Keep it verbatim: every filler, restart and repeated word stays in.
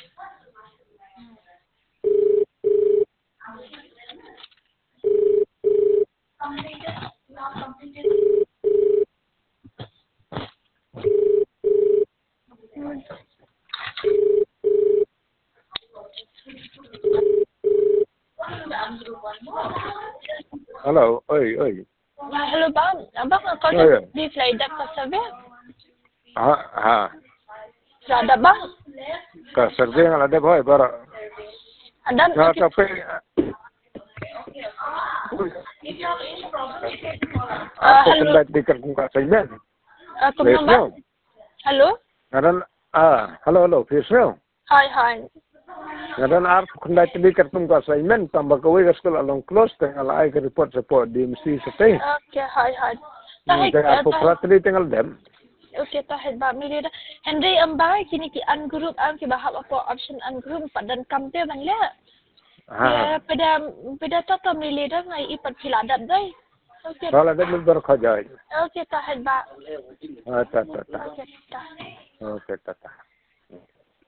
Hello, oi, oi. Ah, hello bang, abang kau Oh, ya. di Flydap ke Survey? Ha, ha. Ada bang? Ka survey nga ada boy bara. Ada Na okay. tapi Ah, Ako hello. kung dikar kung assignment. Ah, kum nang bang? Hello? Ngaran ah, hello hello, Fisno. Hi hi. Ngaran ar kung dikar kung assignment tambah kowe ka school along close tengah lai ke report support D M C setting. Okay, hi hi. Tahik Tahik aku pratri tinggal dem. Okay, tahid ba milida. Henry ambay kini ki ungroup ang ki bahap apa option ungroup padan kamte bang le. Ya pada pada tata milida ngai ipat piladat dai. Okay. Kalau ada member khajai. Okay, tahid ba. Ah, ta ta ta. Okay, tahid. Okay, ta ta.